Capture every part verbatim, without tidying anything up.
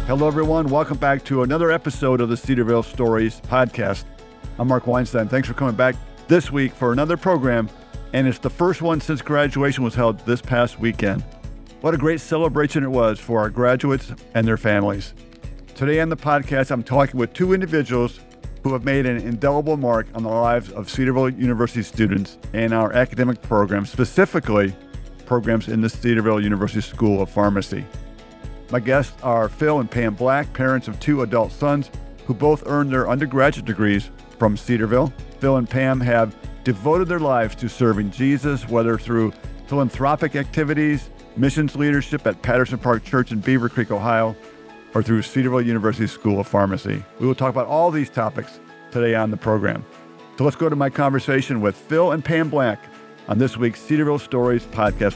Hello, everyone. Welcome back to another episode of the Cedarville Stories podcast. I'm Mark Weinstein. Thanks for coming back this week for another program, and it's the first one since graduation was held this past weekend. What a great celebration it was for our graduates and their families. Today on the podcast, I'm talking with two individuals who have made an indelible mark on the lives of Cedarville University students and our academic programs, specifically programs in the Cedarville University School of Pharmacy. My guests are Phil and Pam Black, parents of two adult sons who both earned their undergraduate degrees from Cedarville. Phil and Pam have devoted their lives to serving Jesus, whether through philanthropic activities, missions leadership at Patterson Park Church in Beaver Creek, Ohio, or through Cedarville University School of Pharmacy. We will talk about all these topics today on the program. So let's go to my conversation with Phil and Pam Black on this week's Cedarville Stories podcast.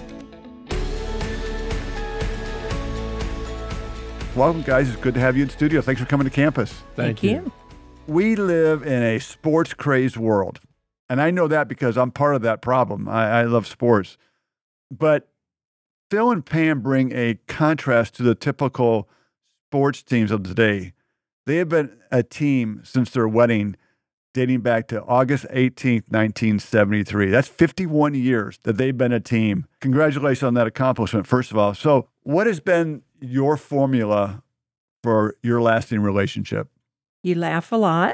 Welcome, guys. It's good to have you in studio. Thanks for coming to campus. Thank, Thank you. you. We live in a sports-crazed world, and I know that because I'm part of that problem. I, I love sports. But Phil and Pam bring a contrast to the typical sports teams of today. They have been a team since their wedding, dating back to August eighteenth, nineteen seventy-three. That's fifty-one years that they've been a team. Congratulations on that accomplishment, first of all. So what has been your formula for your lasting relationship? You laugh a lot.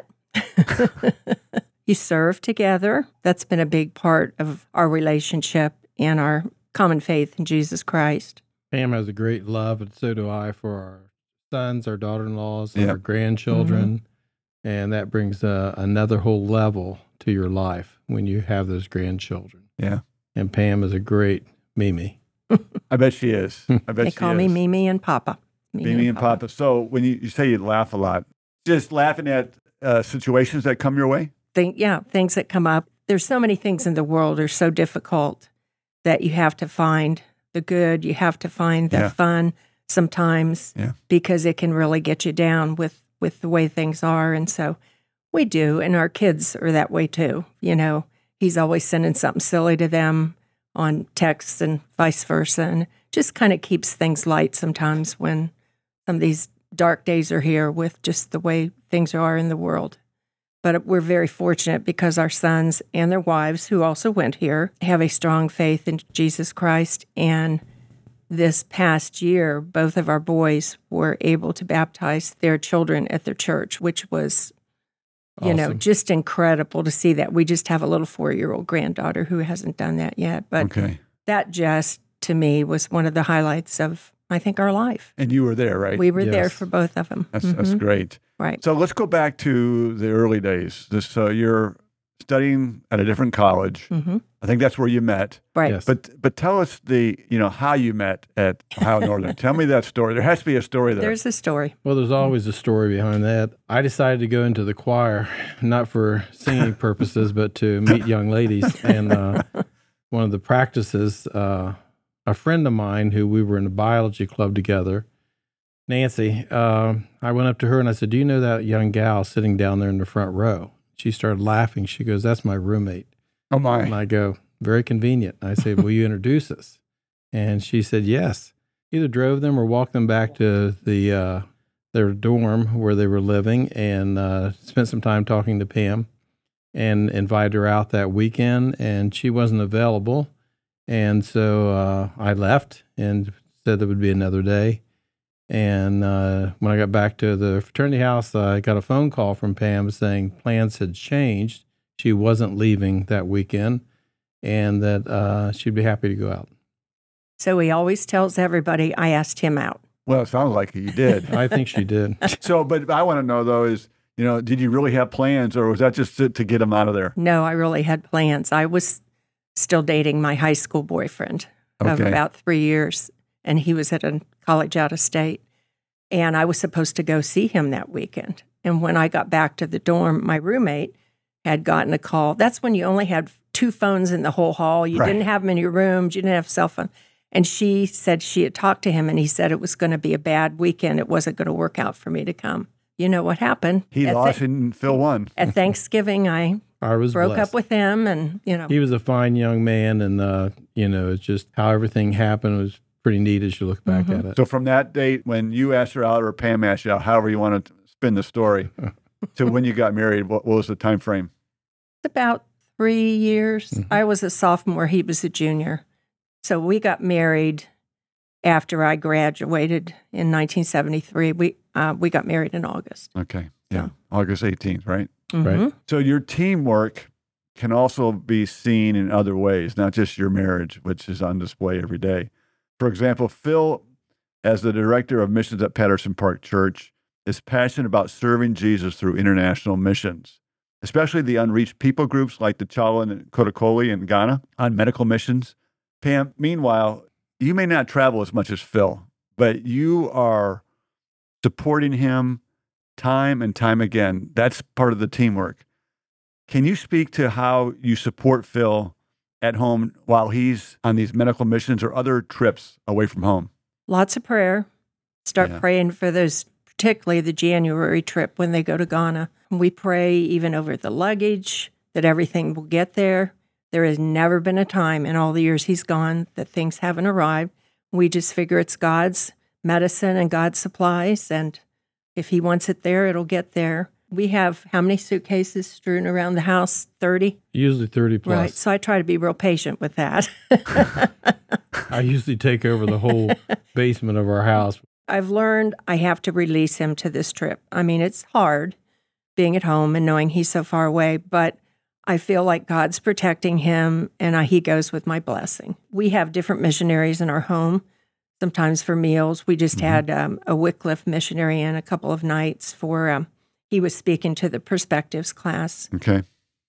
You serve together. That's been a big part of our relationship and our common faith in Jesus Christ. Pam has a great love, and so do I, for our sons, our daughter-in-laws, and Yeah. our grandchildren. Mm-hmm. And that brings uh, another whole level to your life when you have those grandchildren. Yeah. And Pam is a great Mimi. I bet she is. I bet They she call is. me Mimi and Papa. Mimi and Papa. So when you, you say you laugh a lot, just laughing at uh, situations that come your way? Think, yeah, things that come up. There's so many things in the world are so difficult that you have to find the good. You have to find the Yeah. fun sometimes Yeah. because it can really get you down with, with the way things are. And so we do. And our kids are that way too. You know, he's always sending something silly to them on texts and vice versa. And just kind of keeps things light sometimes when some of these dark days are here with just the way things are in the world. But we're very fortunate because our sons and their wives, who also went here, have a strong faith in Jesus Christ. And this past year, both of our boys were able to baptize their children at their church, which was, you know, Awesome. just incredible to see that. We just have a little four-year-old granddaughter who hasn't done that yet. But Okay. that just, to me, was one of the highlights of, I think, our life. And you were there, right? We were there Yes. for both of them. That's that's great. Right. So let's go back to the early days. This, so you're studying at a different college. hmm I think that's where you met. Right. Yes. But but tell us the you know how you met at Ohio Northern. Tell me that story. There has to be a story there. There's a story. Well, there's always a story behind that. I decided to go into the choir, not for singing purposes, but to meet young ladies. And uh, one of the practices, uh, a friend of mine who we were in a biology club together, Nancy, uh, I went up to her and I said, "Do you know that young gal sitting down there in the front row?" She started laughing. She goes, "That's my roommate." Oh my! And I go, "Very convenient." I said, "Will you introduce us?" And she said, "Yes." Either drove them or walked them back to the uh, their dorm where they were living, and uh, spent some time talking to Pam, and invited her out that weekend. And she wasn't available, and so uh, I left and said there would be another day. And uh, when I got back to the fraternity house, I got a phone call from Pam saying plans had changed. She wasn't leaving that weekend, and that uh, she'd be happy to go out. So he always tells everybody, I asked him out. Well, it sounds like you did. I think she did. So, but I want to know though is you know did you really have plans or was that just to, to get him out of there? No, I really had plans. I was still dating my high school boyfriend of Okay. about three years, and he was at a college out of state. And I was supposed to go see him that weekend. And when I got back to the dorm, my roommate had gotten a call. That's when you only had two phones in the whole hall. You Right. didn't have them in your rooms. You didn't have a cell phone. And she said she had talked to him, and he said it was going to be a bad weekend. It wasn't going to work out for me to come. You know what happened? He At lost Thi- and Phil won. At Thanksgiving, I I was broke blessed. up with him, and, you know. He was a fine young man, and uh, you know, it's just how everything happened was pretty neat as you look back Mhm. at it. So from that date when you asked her out or Pam asked you out, however you want to spin the story, to when you got married, what, what was the time frame? It's about three years. Mhm. I was a sophomore, he was a junior. So we got married after I graduated in nineteen seventy-three. We uh, we got married in August. Okay. Yeah. So. August eighteenth, right? Right. Mhm. So your teamwork can also be seen in other ways, not just your marriage, which is on display every day. For example, Phil, as the director of missions at Patterson Park Church, is passionate about serving Jesus through international missions, especially the unreached people groups like the Chala and Kotakoli in Ghana on medical missions. Pam, meanwhile, you may not travel as much as Phil, but you are supporting him time and time again. That's part of the teamwork. Can you speak to how you support Phil at home while he's on these medical missions or other trips away from home? Lots of prayer. Start Yeah. praying for those, particularly the January trip when they go to Ghana. We pray even over the luggage that everything will get there. There has never been a time in all the years he's gone that things haven't arrived. We just figure it's God's medicine and God's supplies, and if he wants it there, it'll get there. We have how many suitcases strewn around the house? thirty? Usually thirty plus. Right. So I try to be real patient with that. I usually take over the whole basement of our house. I've learned I have to release him to this trip. I mean, it's hard being at home and knowing he's so far away, but I feel like God's protecting him and I, he goes with my blessing. We have different missionaries in our home, sometimes for meals. We just Mhm. had um, a Wycliffe missionary in a couple of nights for, um, he was speaking to the Perspectives class. Okay.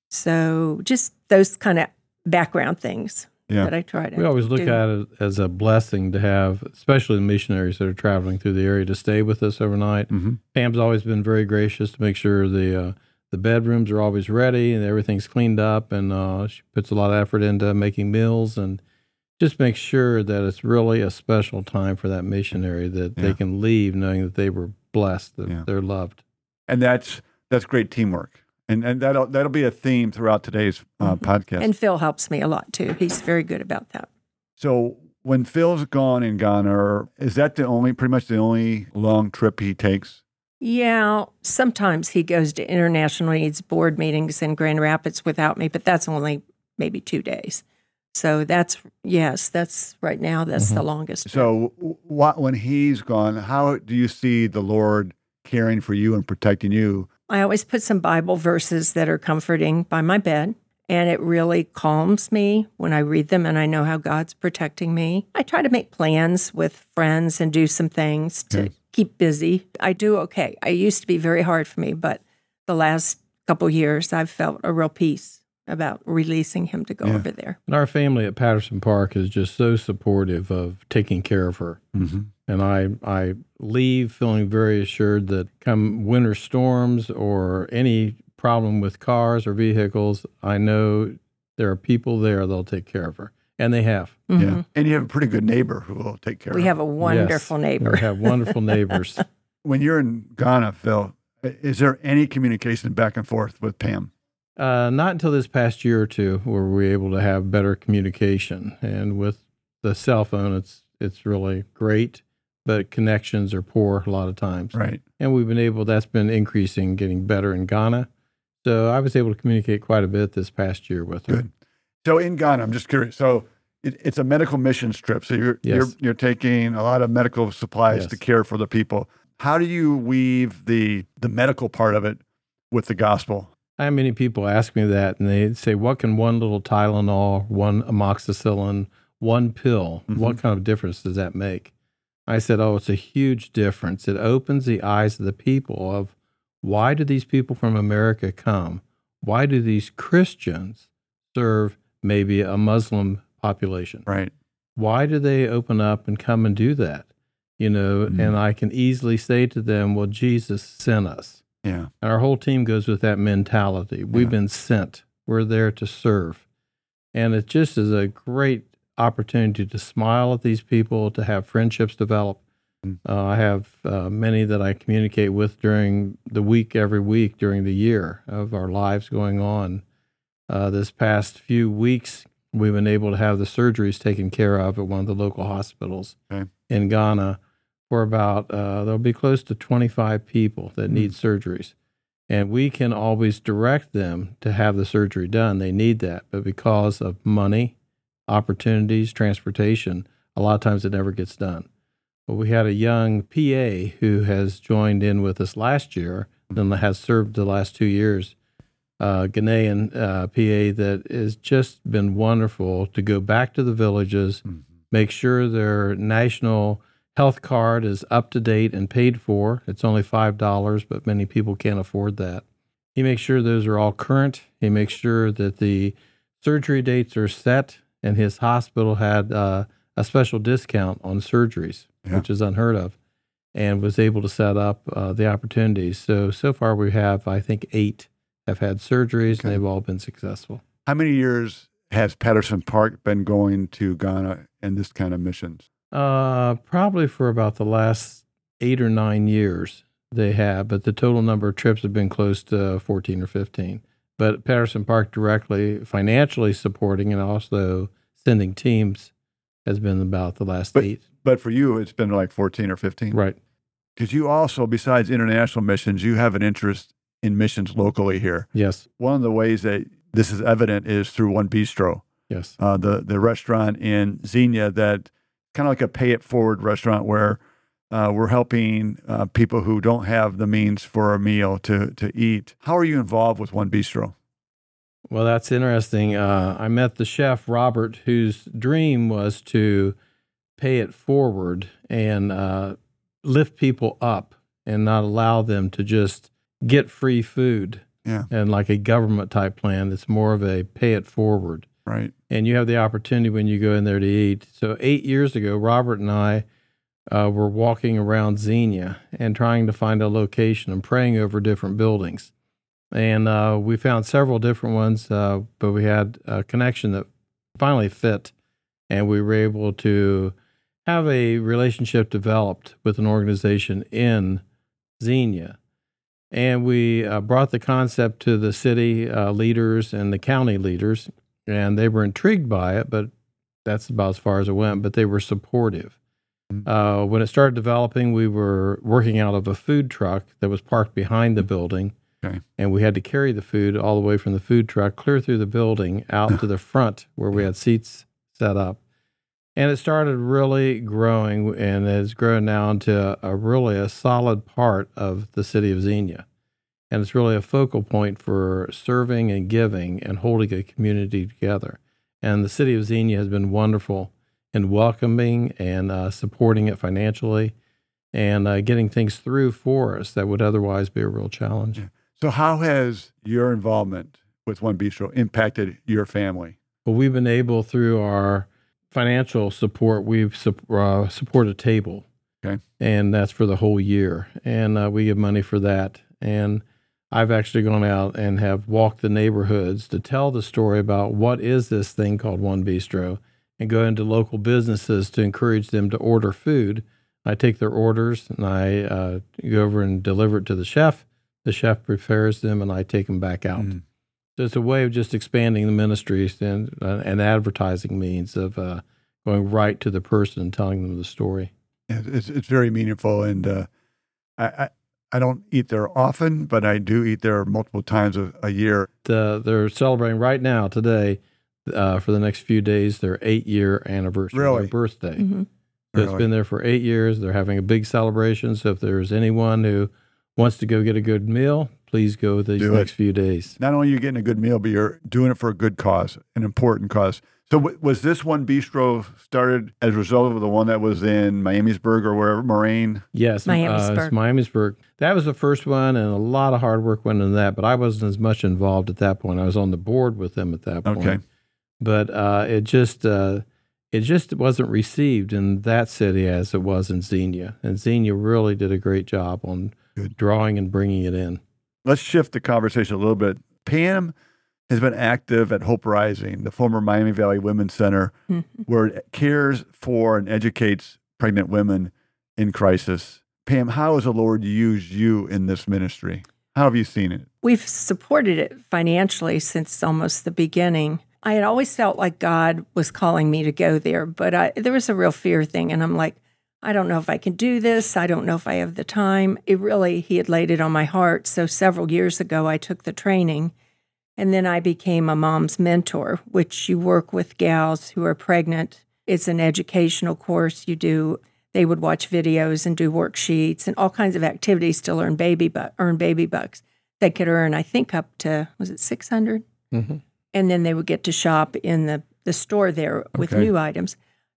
So just those kind of background things Yeah. that I try to We always look do. at it as a blessing to have, especially the missionaries that are traveling through the area, to stay with us overnight. Mm-hmm. Pam's always been very gracious to make sure the uh, the bedrooms are always ready and everything's cleaned up, and uh, she puts a lot of effort into making meals and just makes sure that it's really a special time for that missionary, that Yeah. they can leave knowing that they were blessed, that Yeah. they're loved. And that's that's great teamwork. And and that'll that'll be a theme throughout today's uh, Mhm. podcast. And Phil helps me a lot too. He's very good about that. So when Phil's gone in Ghana, or is that the only, pretty much the only long trip he takes? Yeah, sometimes he goes to international needs board meetings in Grand Rapids without me, but that's only maybe two days. So that's, yes, that's right now, that's the longest. trip. So what, when he's gone, how do you see the Lord caring for you and protecting you? I always put some Bible verses that are comforting by my bed, and it really calms me when I read them and I know how God's protecting me. I try to make plans with friends and do some things to Okay. keep busy. I do okay. I used to be very hard for me, but the last couple years I've felt a real peace about releasing him to go Yeah. over there. And our family at Patterson Park is just so supportive of taking care of her. Mm-hmm. And I, I leave feeling very assured that come winter storms or any problem with cars or vehicles, I know there are people there that'll take care of her. And they have. Yeah. Mhm. And you have a pretty good neighbor who will take care We of have you. a wonderful Yes. neighbor. We have wonderful neighbors. When you're in Ghana, Phil, is there any communication back and forth with Pam? Uh, not until this past year or two were we able to have better communication. And with the cell phone, it's it's really great, but connections are poor a lot of times. Right. And we've been able, that's been increasing, getting better in Ghana. So I was able to communicate quite a bit this past year with her. Good. So in Ghana, I'm just curious. So it, it's a medical missions trip. So you're Yes. you're you're taking a lot of medical supplies Yes. to care for the people. How do you weave the the medical part of it with the gospel? I have many people ask me that, and they say, what can one little Tylenol, one amoxicillin, one pill, Mhm. what kind of difference does that make? I said, oh, it's a huge difference. It opens the eyes of the people of why do these people from America come? Why do these Christians serve maybe a Muslim population? Right. Why do they open up and come and do that? You know, Mhm. and I can easily say to them, well, Jesus sent us. Yeah. And our whole team goes with that mentality. We've Yeah. been sent. We're there to serve. And it just is a great opportunity to smile at these people, to have friendships develop. Mm. Uh, I have uh, many that I communicate with during the week, every week during the year of our lives going on. Uh, this past few weeks, we've been able to have the surgeries taken care of at one of the local hospitals Okay. in Ghana for about, uh, there'll be close to twenty-five people that need surgeries. And we can always direct them to have the surgery done. They need that. But because of money, opportunities, transportation, a lot of times it never gets done. But we had a young P A who has joined in with us last year and has served the last two years, uh, Ghanaian uh, P A that has just been wonderful to go back to the villages, Mm-hmm. make sure their national health card is up to date and paid for. It's only five dollars, but many people can't afford that. He makes sure those are all current. He makes sure that the surgery dates are set, and his hospital had uh, a special discount on surgeries, Yeah. which is unheard of, and was able to set up uh, the opportunities. So, so far we have, I think, eight have had surgeries, Okay. and they've all been successful. How many years has Patterson Park been going to Ghana and this kind of missions? Uh, probably for about the last eight or nine years they have, but the total number of trips have been close to fourteen or fifteen. But Patterson Park directly financially supporting and also sending teams has been about the last But- eight. But for you, it's been like fourteen or fifteen? Right. Because you also, besides international missions, you have an interest in missions locally here. Yes. One of the ways that this is evident is through One Bistro, Yes. uh, the, the restaurant in Xenia that kind of like a pay it forward restaurant where uh, we're helping uh, people who don't have the means for a meal to, to eat. How are you involved with One Bistro? Well, that's interesting. Uh, I met the chef, Robert, whose dream was to pay it forward and uh, lift people up and not allow them to just get free food Yeah. and like a government type plan. It's more of a pay it forward. Right. And you have the opportunity when you go in there to eat. So eight years ago, Robert and I uh, were walking around Xenia and trying to find a location and praying over different buildings. And uh, we found several different ones, uh, but we had a connection that finally fit. And we were able to have a relationship developed with an organization in Xenia. And we uh, brought the concept to the city uh, leaders and the county leaders, and they were intrigued by it, but that's about as far as it went. But they were supportive. Uh, when it started developing, we were working out of a food truck that was parked behind the building, Okay. and we had to carry the food all the way from the food truck clear through the building out to the front where we had seats set up. And it started really growing, and it's grown now into a really a solid part of the city of Xenia. And it's really a focal point for serving and giving and holding a community together. And the city of Xenia has been wonderful in welcoming and uh, supporting it financially and uh, getting things through for us that would otherwise be a real challenge. Yeah. So how has your involvement with One Bistro impacted your family? Well, we've been able, through our financial support, we've sup- uh, supported a table. Okay. And that's for the whole year. And uh, we give money for that. And I've actually gone out and have walked the neighborhoods to tell the story about what is this thing called One Bistro, and go into local businesses to encourage them to order food. I take their orders and I uh, go over and deliver it to the chef. The chef prepares them and I take them back out. Mm. So it's a way of just expanding the ministries and uh, and advertising means of uh, going right to the person and telling them the story. Yeah, It's it's very meaningful, and uh, I, I I don't eat there often, but I do eat there multiple times a, a year. The, they're celebrating right now today uh, for the next few days their eight-year anniversary, Really? their birthday. Mm-hmm. So it's Really? been there for eight years. They're having a big celebration. So if there's anyone who wants to go get a good meal, please go these Do it. next few days. Not only are you getting a good meal, but you're doing it for a good cause, an important cause. So w- was this One Bistro started as a result of the one that was in Miamisburg or wherever, Moraine? Yes, Uh, Miamisburg. it's Miamisburg. That was the first one, and a lot of hard work went into that. But I wasn't as much involved at that point. I was on the board with them at that point. Okay. But uh, it just uh, it just wasn't received in that city as it was in Xenia. And Xenia really did a great job on Good. drawing and bringing it in. Let's shift the conversation a little bit. Pam has been active at Hope Rising, the former Miami Valley Women's Center, Mm-hmm. where it cares for and educates pregnant women in crisis. Pam, how has the Lord used you in this ministry? How have you seen it? We've supported it financially since almost the beginning. I had always felt like God was calling me to go there, but I, there was a real fear thing. And I'm like, I don't know if I can do this. I don't know if I have the time. It really, he had laid it on my heart. So several years ago, I took the training, and then I became a mom's mentor, which you work with gals who are pregnant. It's an educational course you do. They would watch videos and do worksheets and all kinds of activities to learn baby bu- earn baby bucks. They could earn, I think, up to, was it six hundred? Mm-hmm. And then they would get to shop in the, the store there with Okay. new items.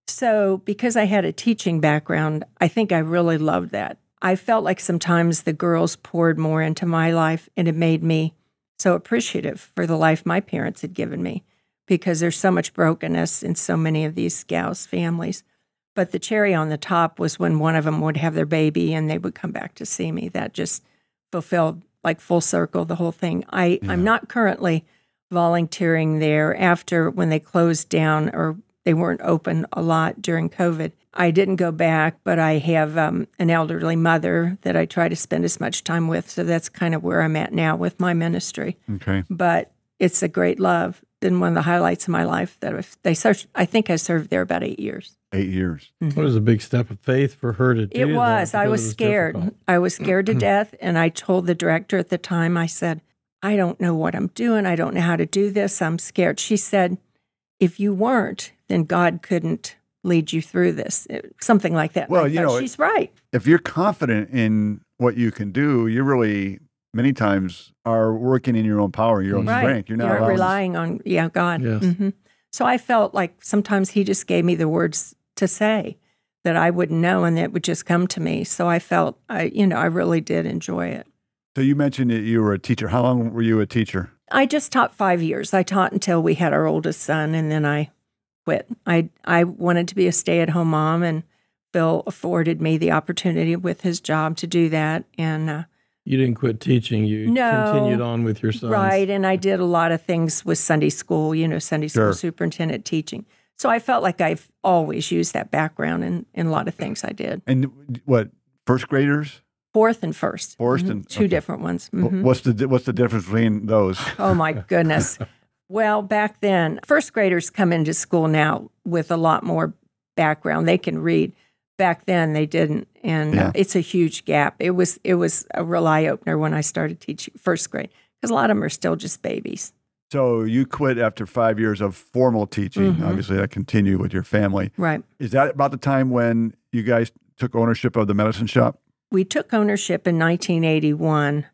So because I had a teaching background, I think I really loved that. I felt like sometimes the girls poured more into my life, and it made me so appreciative for the life my parents had given me, because there's so much brokenness in so many of these gals' families. But the cherry on the top was when one of them would have their baby and they would come back to see me. That just fulfilled, like, full circle, the whole thing. I, Yeah. I'm not currently volunteering there after when they closed down, or they weren't open a lot during COVID. I didn't go back, but I have um, an elderly mother that I try to spend as much time with. So that's kind of where I'm at now with my ministry. Okay. But it's a great love. Been one of the highlights of my life. That I've, they served, I think I served there about eight years. Eight years. It was a big step of faith for her to do It that was. I because was it was scared. difficult. I was scared to death. And I told the director at the time, I said, I don't know what I'm doing. I don't know how to do this. I'm scared. She said, if you weren't, then God couldn't lead you through this. It- something like that. Well, I you thought, know, she's right. If you're confident in what you can do, you really many times are working in your own power, your own Right. strength. You're not You're allowing- relying on, yeah, God. Yes. hmm So I felt like sometimes he just gave me the words to say that I wouldn't know, and it would just come to me. So I felt, I, you know, I really did enjoy it. So you mentioned that you were a teacher. How long were you a teacher? I just taught five years. I taught until we had our oldest son, and then I quit. I I wanted to be a stay-at-home mom, and Bill afforded me the opportunity with his job to do that. And uh, You didn't quit teaching. You No. continued on with your sons. right, and I did a lot of things with Sunday school, you know, Sunday school Sure. superintendent teaching. So I felt like I've always used that background in, in a lot of things I did. And what, first graders? Fourth and first. First Mhm. and- Two okay. different ones. Wh- Mhm. What's the what's the difference between those? Oh, my goodness. Well, back then, first graders come into school now with a lot more background. They can read. Back then, they didn't, and Yeah. uh, it's a huge gap. It was it was a real eye opener when I started teaching first grade, because a lot of them are still just babies. So you quit after five years of formal teaching. Mhm. Obviously, that continued with your family. Right. Is that about the time when you guys took ownership of the medicine shop? We took ownership in nineteen eighty-one.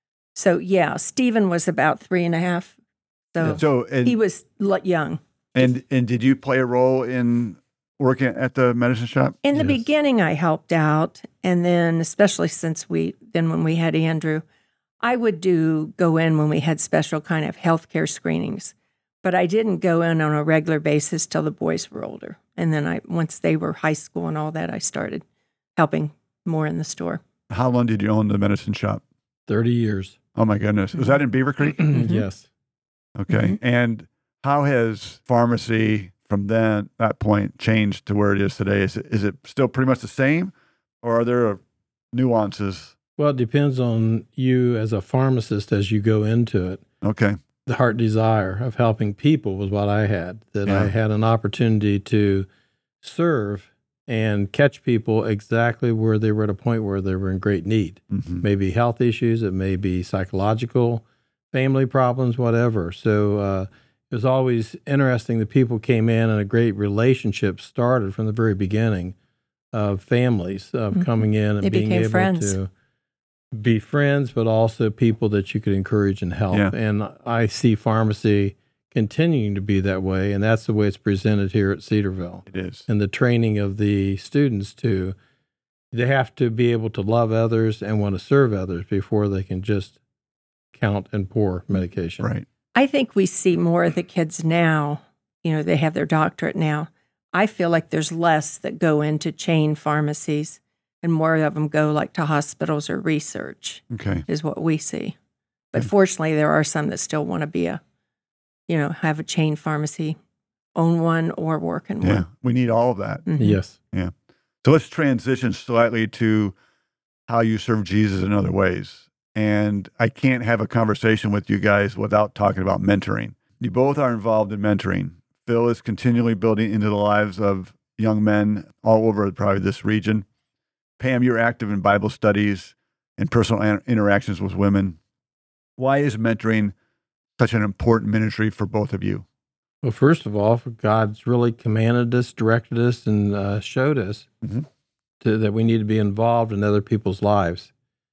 So yeah, Stephen was about three and a half. So So and, he was l- young. and and did you play a role in working at the medicine shop? In the Yes. beginning, I helped out, and then especially since we then when we had Andrew, I would do go in when we had special kind of healthcare screenings, but I didn't go in on a regular basis till the boys were older, and then I once they were high school and all that, I started helping more in the store. How long did you own the medicine shop? thirty years. Oh my goodness, was that in Beaver Creek? Yes. Okay, and how has pharmacy from then that point changed to where it is today? Is it, is it still pretty much the same, or are there nuances? Well, it depends on you as a pharmacist as you go into it. Okay, The heart desire of helping people was what I had, that Yeah. I had an opportunity to serve and catch people exactly where they were at a point where they were in great need. hmm Maybe health issues, it may be psychological, family problems, whatever. So uh, it was always interesting that people came in and a great relationship started from the very beginning of families of Mhm. coming in and They being became able friends. to be friends, but also people that you could encourage and help. Yeah. And I see pharmacy continuing to be that way, and that's the way it's presented here at Cedarville. it is. And the training of the students to, they have to be able to love others and want to serve others before they can just count and pour medication. Right. I think we see more of the kids now, you know, they have their doctorate now. I feel like there's less that go into chain pharmacies, and more of them go like to hospitals or research, Okay. is what we see. But Yeah. fortunately, there are some that still want to be a, you know, have a chain pharmacy, own one or work in Yeah, one. we need all of that. Mhm. Yes. So let's transition slightly to how you serve Jesus in other ways. And I can't have a conversation with you guys without talking about mentoring. You both are involved in mentoring. Phil is continually building into the lives of young men all over probably this region. Pam, you're active in Bible studies and personal an- interactions with women. Why is mentoring such an important ministry for both of you? Well, first of all, God's really commanded us, directed us, and uh, showed us Mm-hmm. to, that we need to be involved in other people's lives.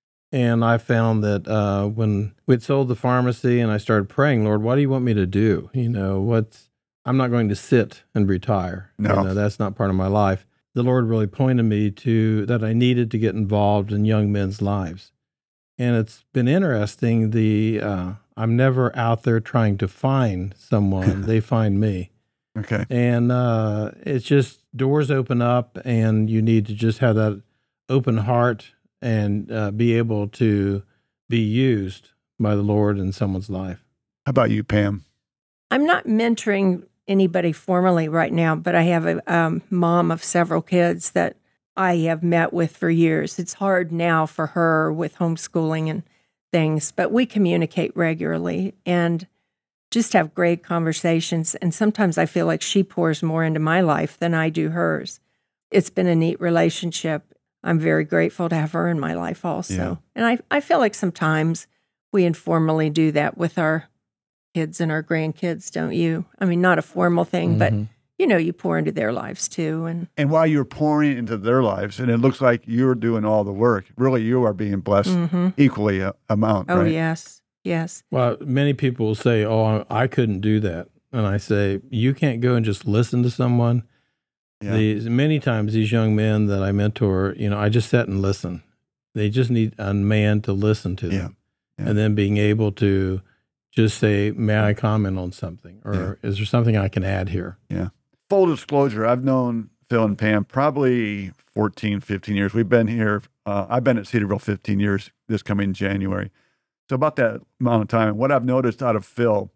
And I found that uh, when we'd sold the pharmacy and I started praying, Lord, what do you want me to do? You know, what's, I'm not going to sit and retire. No. You know, that's not part of my life. The Lord really pointed me to that I needed to get involved in young men's lives. And it's been interesting. The uh, I'm never out there trying to find someone. They find me. Okay. And uh, it's just doors open up, and you need to just have that open heart and uh, be able to be used by the Lord in someone's life. How about you, Pam? I'm not mentoring anybody formally right now, but I have a um, mom of several kids that I have met with for years. It's hard now for her with homeschooling and things, but we communicate regularly and just have great conversations. And sometimes I feel like she pours more into my life than I do hers. It's been a neat relationship. I'm very grateful to have her in my life also. Yeah. And I, I feel like sometimes we informally do that with our kids and our grandkids, don't you? I mean, not a formal thing, but Mhm. you know, you pour into their lives too. And And while you're pouring into their lives, and it looks like you're doing all the work, really you are being blessed Mhm. equally a, amount, oh, right? yes, yes. Well, many people will say, "Oh, I I couldn't do that," and I say, "You can't go and just listen to someone." Yeah. These many times these young men that I mentor, you know, I just sit and listen. They just need a man to listen to them, Yeah. and then being able to just say, "May I comment on something?" or "Is there something I can add here?" Full disclosure, I've known Phil and Pam probably fourteen, fifteen years. We've been here, uh, I've been at Cedarville fifteen years this coming January. So about that amount of time. And what I've noticed out of Phil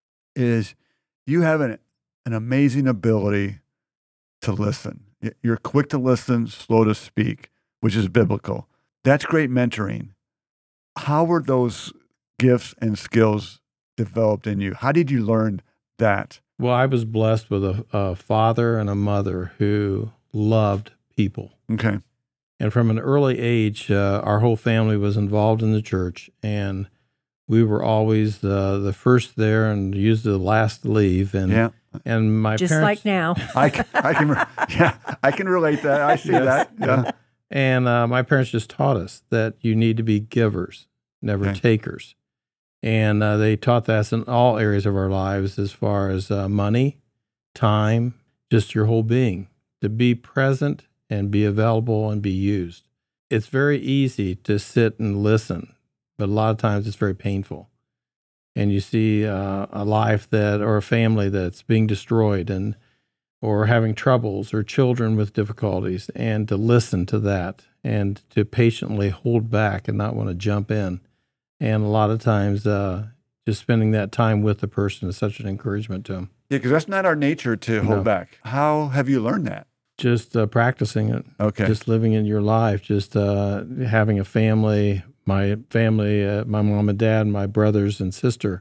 is you have an, an amazing ability to listen. Y- You're quick to listen, slow to speak, which is biblical. That's great mentoring. How were those gifts and skills developed in you? How did you learn that? Well, I was blessed with a, a father and a mother who loved people. Okay. And from an early age, uh, our whole family was involved in the church, and we were always the the first there and usually the last to leave. And Yeah. and my Just parents, like now. I, c- I can, re- yeah, I can relate that. I see Yes. that. Yeah. and uh, my parents just taught us that you need to be givers, never Okay. takers. And uh, they taught that in all areas of our lives, as far as uh, money, time, just your whole being, to be present and be available and be used. It's very easy to sit and listen, but a lot of times it's very painful. And you see uh, a life that, or a family that's being destroyed, and or having troubles, or children with difficulties, and to listen to that and to patiently hold back and not want to jump in. And a lot of times, uh, just spending that time with the person is such an encouragement to them. Yeah, because that's not our nature to hold No. back. How have you learned that? Just uh, practicing it, Okay. just living in your life, just uh, having a family, my family, uh, my mom and dad, my brothers and sister,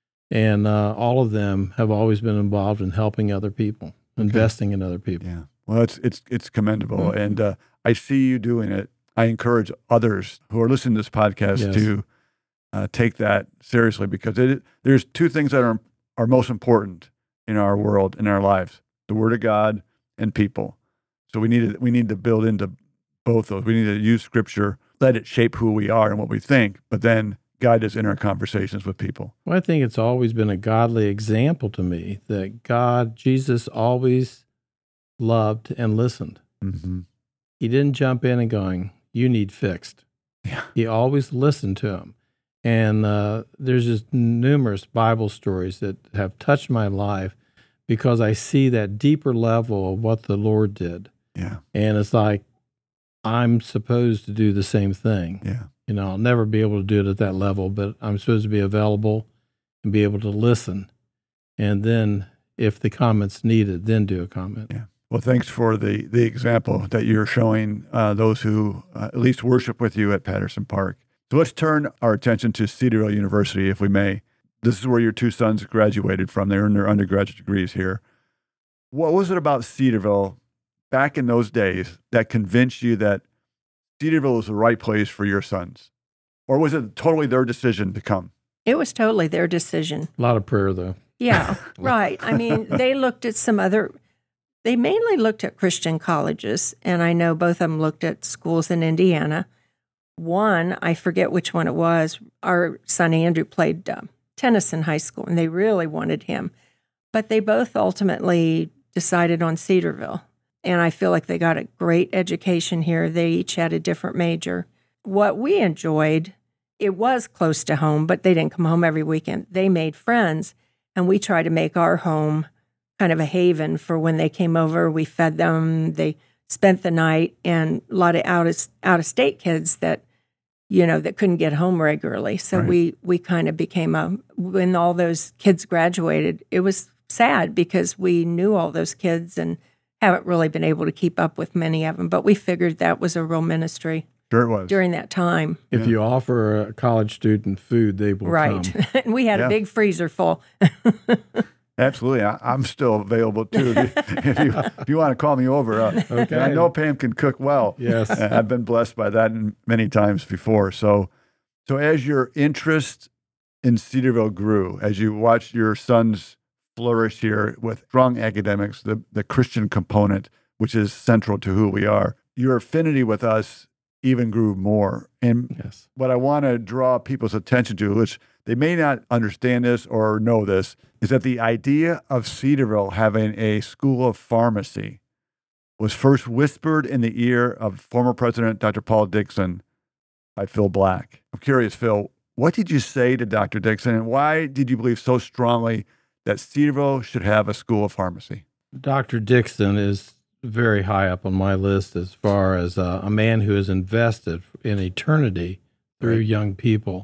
and uh, all of them have always been involved in helping other people, investing in other people. Yeah. Well, it's it's it's commendable, Mhm. and uh, I see you doing it. I encourage others who are listening to this podcast Yes. to uh, take that seriously, because it, there's two things that are are most important in our world, in our lives: the Word of God and people. So we need to we need to build into both those. We need to use Scripture, let it shape who we are and what we think, but then guide us in our conversations with people. Well, I think it's always been a godly example to me that God, Jesus, always loved and listened. Mm-hmm. He didn't jump in and going, "You need fixed." Yeah. He always listened to him. And uh, there's just numerous Bible stories that have touched my life because I see that deeper level of what the Lord did. Yeah. And it's like, I'm supposed to do the same thing. Yeah. You know, I'll never be able to do it at that level, but I'm supposed to be available and be able to listen. And then if the comment's needed, then do a comment. Yeah. Well, thanks for the the example that you're showing uh, those who uh, at least worship with you at Patterson Park. So let's turn our attention to Cedarville University, if we may. This is where your two sons graduated from. They earned their undergraduate degrees here. What was it about Cedarville back in those days that convinced you that Cedarville was the right place for your sons? Or was it totally their decision to come? It was totally their decision. A lot of prayer, though. Yeah, right. I mean, they looked at some other, they mainly looked at Christian colleges, and I know both of them looked at schools in Indiana. One, I forget which one it was, our son Andrew played uh, tennis in high school, and they really wanted him. But they both ultimately decided on Cedarville, and I feel like they got a great education here. They each had a different major. What we enjoyed, it was close to home, but they didn't come home every weekend. They made friends, and we tried to make our home kind of a haven for when they came over. We fed them, they spent the night, and a lot of out of, out of state kids that, you know, that couldn't get home regularly. So Right. we we kind of became a, when all those kids graduated, it was sad because we knew all those kids and haven't really been able to keep up with many of them. But we figured that was a real ministry Sure it was. during that time. If Yeah. you offer a college student food, they will Right. come. And we had Yeah. a big freezer full. Absolutely. I, I'm still available too. If you, if you, if you want to call me over. Uh, Okay. and I know Pam can cook well. Yes. Uh, I've been blessed by that in- many times before. So, so as your interest in Cedarville grew, as you watched your sons flourish here with strong academics, the, the Christian component, which is central to who we are, your affinity with us even grew more. And Yes. what I want to draw people's attention to, which they may not understand this or know this, is that the idea of Cedarville having a school of pharmacy was first whispered in the ear of former President Doctor Paul Dickson by Phil Black. I'm curious, Phil, what did you say to Doctor Dickson, and why did you believe so strongly that Cedarville should have a school of pharmacy? Doctor Dickson is very high up on my list as far as uh, a man who has invested in eternity through Right. young people.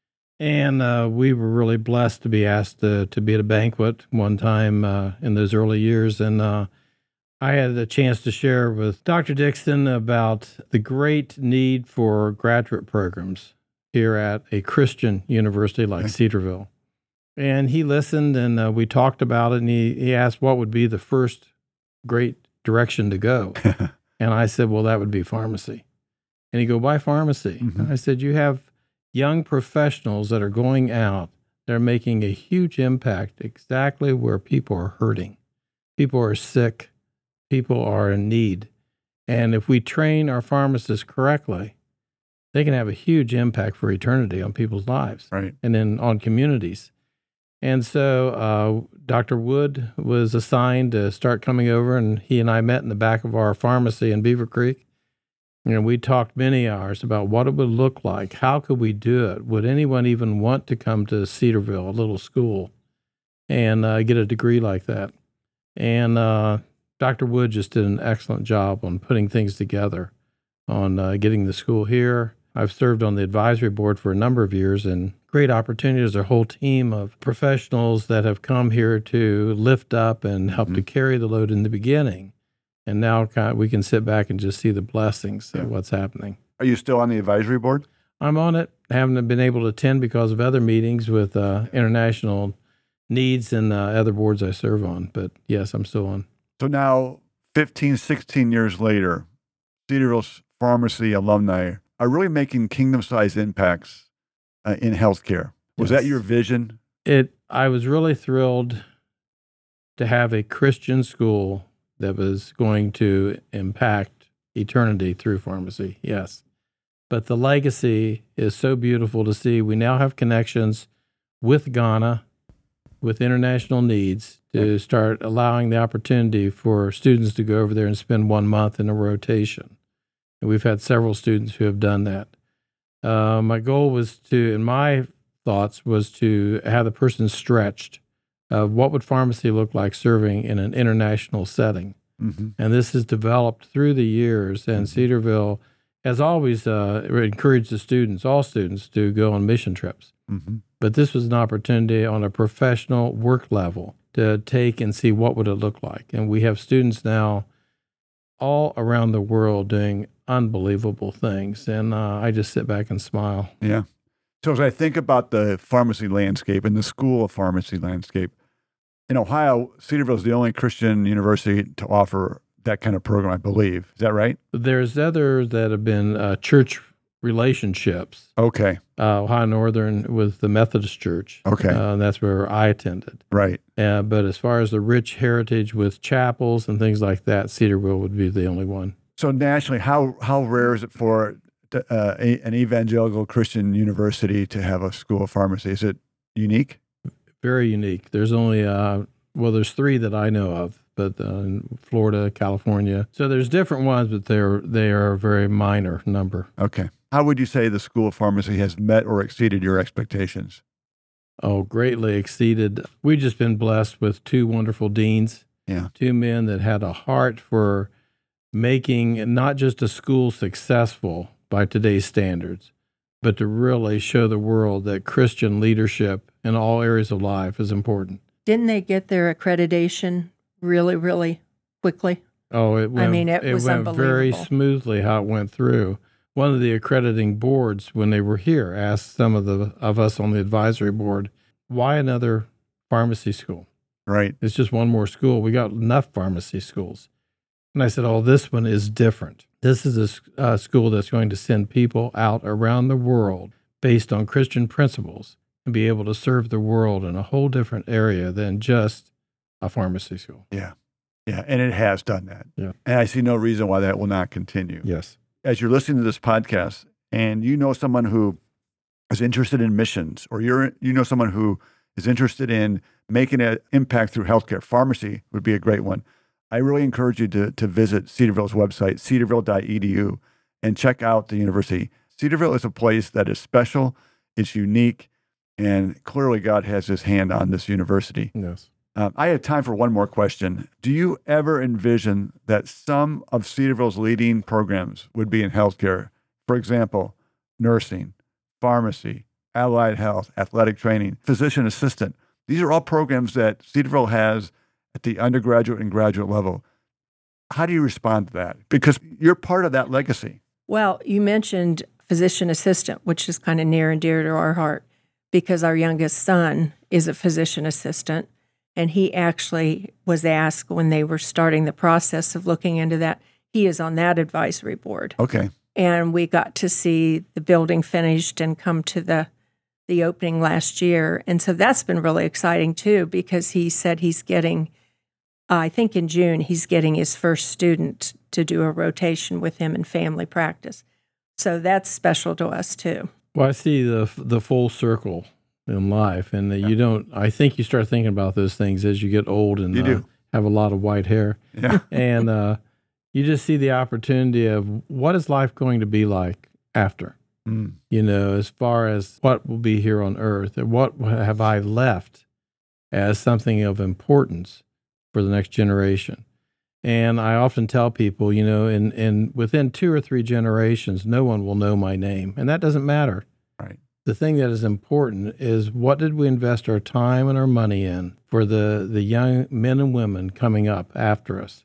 And uh, we were really blessed to be asked to, to be at a banquet one time uh, in those early years. And uh, I had a chance to share with Doctor Dickson about the great need for graduate programs here at a Christian university like Okay. Cedarville. And he listened, and uh, we talked about it, and he, he asked what would be the first great direction to go. And I said, well, that would be pharmacy. And he go, why pharmacy? Mhm. And I said, you have young professionals that are going out, they're making a huge impact exactly where people are hurting. People are sick. People are in need. And if we train our pharmacists correctly, they can have a huge impact for eternity on people's lives Right. and then on communities. And so uh, Doctor Wood was assigned to start coming over, and he and I met in the back of our pharmacy in Beaver Creek. And we talked many hours about what it would look like. How could we do it? Would anyone even want to come to Cedarville, a little school, and uh, get a degree like that? And uh, Doctor Wood just did an excellent job on putting things together, on uh, getting the school here. I've served on the advisory board for a number of years, and great opportunities. There's a whole team of professionals that have come here to lift up and help Mhm. to carry the load in the beginning. And now kind of, we can sit back and just see the blessings Yeah. of what's happening. Are you still on the advisory board? I'm on it. I haven't been able to attend because of other meetings with uh, international needs and uh, other boards I serve on. But yes, I'm still on. So now, fifteen, sixteen years later, Cedarville's pharmacy alumni are really making kingdom-sized impacts uh, in healthcare. Was Yes. that your vision? It. I was really thrilled to have a Christian school that was going to impact eternity through pharmacy. Yes. But the legacy is so beautiful to see. We now have connections with Ghana, with international needs, to start allowing the opportunity for students to go over there and spend one month in a rotation. And we've had several students who have done that. Uh, my goal was to, in my thoughts, was to have the person stretched of what would pharmacy look like serving in an international setting. Mm-hmm. And this has developed through the years, and Mhm. Cedarville has always uh, encouraged the students, all students, to go on mission trips. Mm-hmm. But this was an opportunity on a professional work level to take and see what would it look like. And we have students now all around the world doing unbelievable things. And uh, I just sit back and smile. Yeah. So as I think about the pharmacy landscape and the school of pharmacy landscape, in Ohio, Cedarville is the only Christian university to offer that kind of program, I believe. Is that right? There's others that have been uh, church relationships. Okay. Uh, Ohio Northern with the Methodist Church. Okay. Uh, and that's where I attended. Right. Uh, but as far as the rich heritage with chapels and things like that, Cedarville would be the only one. So nationally, how how rare is it for uh, a, an evangelical Christian university to have a school of pharmacy? Is it unique? Very unique. There's only, uh, well, there's three that I know of, but uh, in Florida, California. So there's different ones, but they're they are a very minor number. Okay. How would you say the School of Pharmacy has met or exceeded your expectations? Oh, greatly exceeded. We've just been blessed with two wonderful deans. Yeah. Two men that had a heart for making not just a school successful by today's standards, but to really show the world that Christian leadership in all areas of life is important. Didn't they get their accreditation really, really quickly? Oh, it went, I mean, it, it was went unbelievable. very smoothly how it went through. One of the accrediting boards, when they were here, asked some of the of us on the advisory board, why another pharmacy school? Right. It's just one more school. We got enough pharmacy schools. And I said, oh, this one is different. This is a uh, school that's going to send people out around the world based on Christian principles and be able to serve the world in a whole different area than just a pharmacy school. Yeah. Yeah. And it has done that. Yeah. And I see no reason why that will not continue. Yes. As you're listening to this podcast and you know someone who is interested in missions, or you're you know someone who is interested in making an impact through healthcare, pharmacy would be a great one. I really encourage you to, to visit Cedarville's website, cedarville dot e d u, and check out the university. Cedarville is a place that is special, it's unique, and clearly God has his hand on this university. Yes. Um, I have time for one more question. Do you ever envision that some of Cedarville's leading programs would be in healthcare? For example, nursing, pharmacy, allied health, athletic training, physician assistant. These are all programs that Cedarville has at the undergraduate and graduate level. How do you respond to that? Because you're part of that legacy. Well, you mentioned physician assistant, which is kind of near and dear to our heart, because our youngest son is a physician assistant. And he actually was asked when they were starting the process of looking into that. He is on that advisory board. Okay. And we got to see the building finished and come to the the opening last year. And so that's been really exciting too, because he said he's getting, uh, I think in June, he's getting his first student to do a rotation with him in family practice. So that's special to us too. Well, I see the the full circle in life, and that you don't, I think you start thinking about those things as you get old and You uh, do. have a lot of white hair. Yeah. And uh, you just see the opportunity of what is life going to be like after, Mm. you know, as far as what will be here on earth, and what have I left as something of importance for the next generation. And I often tell people, you know, in, in within two or three generations, no one will know my name, and that doesn't matter. Right. The thing that is important is what did we invest our time and our money in for the, the young men and women coming up after us?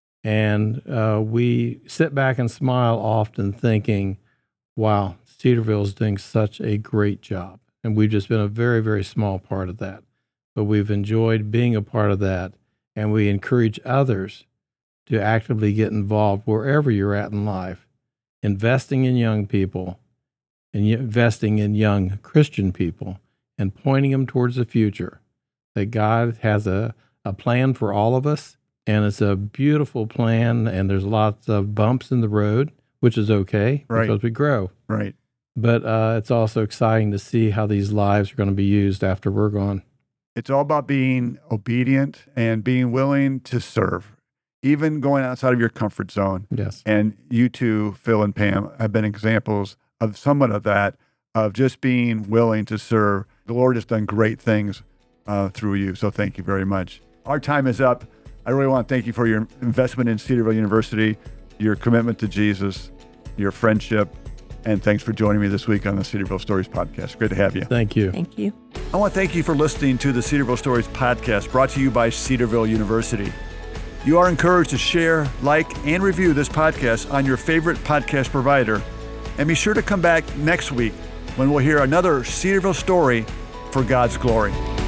And uh, we sit back and smile often thinking, wow, Cedarville is doing such a great job. And we've just been a very, very small part of that. But we've enjoyed being a part of that. And we encourage others to actively get involved wherever you're at in life, investing in young people, and investing in young Christian people and pointing them towards the future, that God has a, a plan for all of us, and it's a beautiful plan, and there's lots of bumps in the road, which is okay Right. because we grow. Right. But uh, it's also exciting to see how these lives are going to be used after we're gone. It's all about being obedient and being willing to serve, even going outside of your comfort zone. Yes. And you two, Phil and Pam, have been examples of somewhat of that, of just being willing to serve. The Lord has done great things uh, through you, so thank you very much. Our time is up. I really want to thank you for your investment in Cedarville University, your commitment to Jesus, your friendship, and thanks for joining me this week on the Cedarville Stories podcast. Great to have you. Thank you. Thank you. I want to thank you for listening to the Cedarville Stories podcast, brought to you by Cedarville University. You are encouraged to share, like, and review this podcast on your favorite podcast provider. And be sure to come back next week when we'll hear another Cedarville story for God's glory.